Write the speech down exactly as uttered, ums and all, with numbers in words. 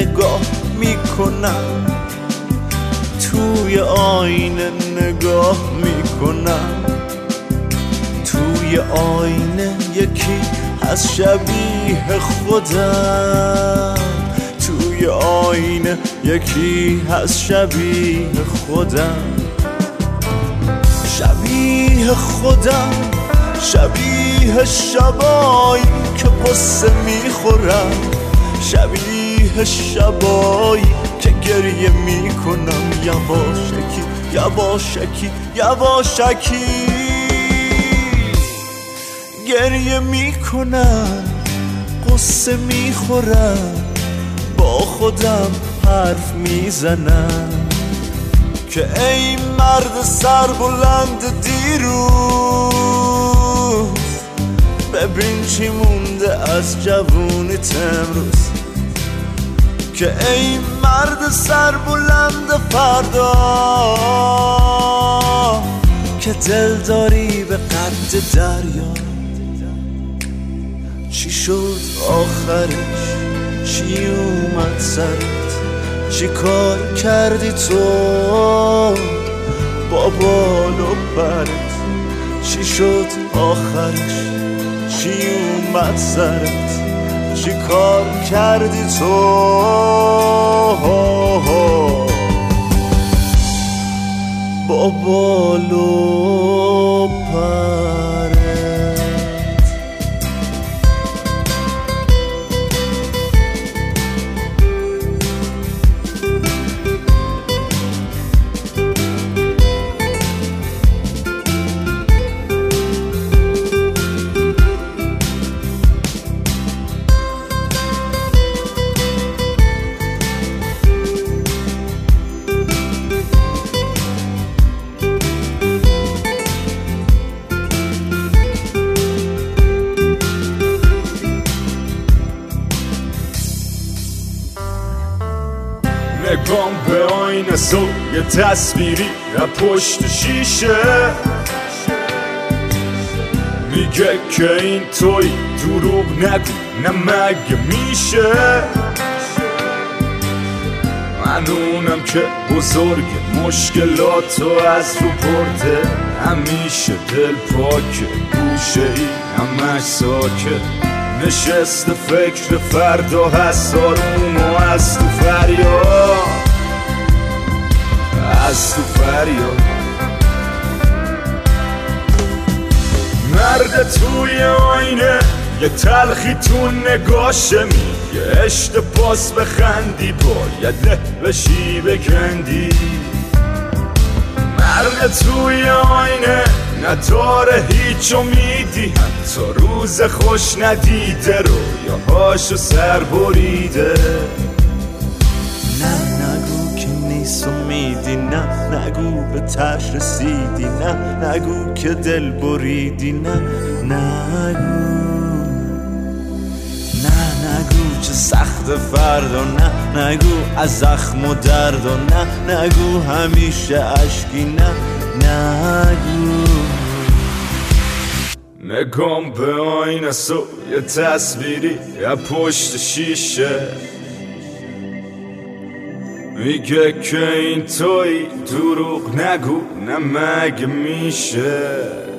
نگاه میکنم، توی آینه نگاه میکنم، توی آینه یکی از شبیه خودم، توی آینه یکی از شبیه خودم، شبیه خودم، شبیه شبایی که قصه میخورم، شبیه شبایی که گریه میکنم، یواشکی یواشکی یواشکی گریه میکنم، قصه میخورم، با خودم حرف میزنم که ای مرد سربلند دیروز، ببین چی مونده از جوونیت امروز، که ای مرد سربلند فردا که دل داری به قد دریا. چی شد آخرش؟ چی اومد سرت؟ چی کار کردی تو با بال و برت؟ چی شد آخرش؟ چی اومد سرت؟ چی کار کردی تو با بال و پرت؟ نگام به آینه سو یه تصویری از پشت شیشه میگه که این توی دروغ نگو، نه مگه میشه؟ من اونم که بزرگ مشکلاتو از رو برده، همیشه دل پاکه، گوشه ای همش ساکت، نشست فکر فردا هست، آروم و از تو فریاد، از تو فریاد. مرد توی آینه یه تلخی تو نگاشه، میگه عشق پاس بخندی باید له بشی بکندی. مرد توی آینه نداره هیچ امیدی، حتی روز خوش ندیده رو یا هاشو سر بریده. نه نگو که نیست امیدی، نه نگو به تش رسیدی، نه نگو که دل بریدی، نه نگو، نه نگو چه سخت فردا، نه نگو از زخم و درد، و نه نگو همیشه عشقی، نه نگو. نگام به آینه سو یه تصویری یا پشت شیشه میگه که این توی دروغ نگو، نه مگه میشه؟